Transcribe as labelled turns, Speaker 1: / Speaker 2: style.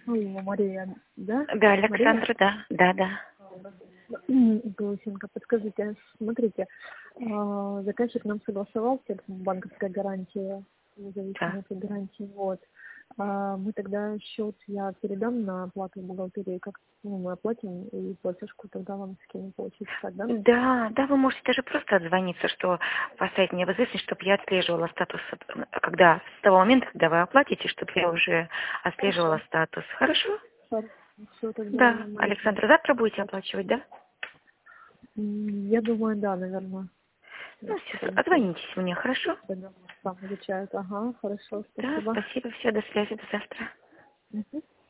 Speaker 1: Алло, Мария, да?
Speaker 2: Да,
Speaker 1: Мария?
Speaker 2: Александра, да, да, да.
Speaker 1: Голосенко, подскажите, смотрите, заказчик нам согласовался, банковская гарантия,
Speaker 2: Да.
Speaker 1: независимая от гарантии, вот. Мы тогда счет я передам на оплату в бухгалтерии, как мы оплатим и платежку тогда вам скинем, получится так, да?
Speaker 2: Да, да, вы можете даже просто отзвониться, что поставить мне в известность, чтобы я отслеживала статус, когда, с того момента, когда вы оплатите, чтобы я уже отслеживала
Speaker 1: Хорошо.
Speaker 2: статус. Хорошо?
Speaker 1: Все, тогда
Speaker 2: Да,
Speaker 1: мы
Speaker 2: Александра, завтра будете
Speaker 1: оплатим.
Speaker 2: оплачивать, да?
Speaker 1: Я думаю, да, наверное.
Speaker 2: Ну,
Speaker 1: Если
Speaker 2: все,
Speaker 1: там все
Speaker 2: отзвонитесь мне, хорошо?
Speaker 1: сам изучают. Ага, хорошо,
Speaker 2: Да,
Speaker 1: спасибо.
Speaker 2: спасибо, все, до связи, до завтра.
Speaker 1: Мгм.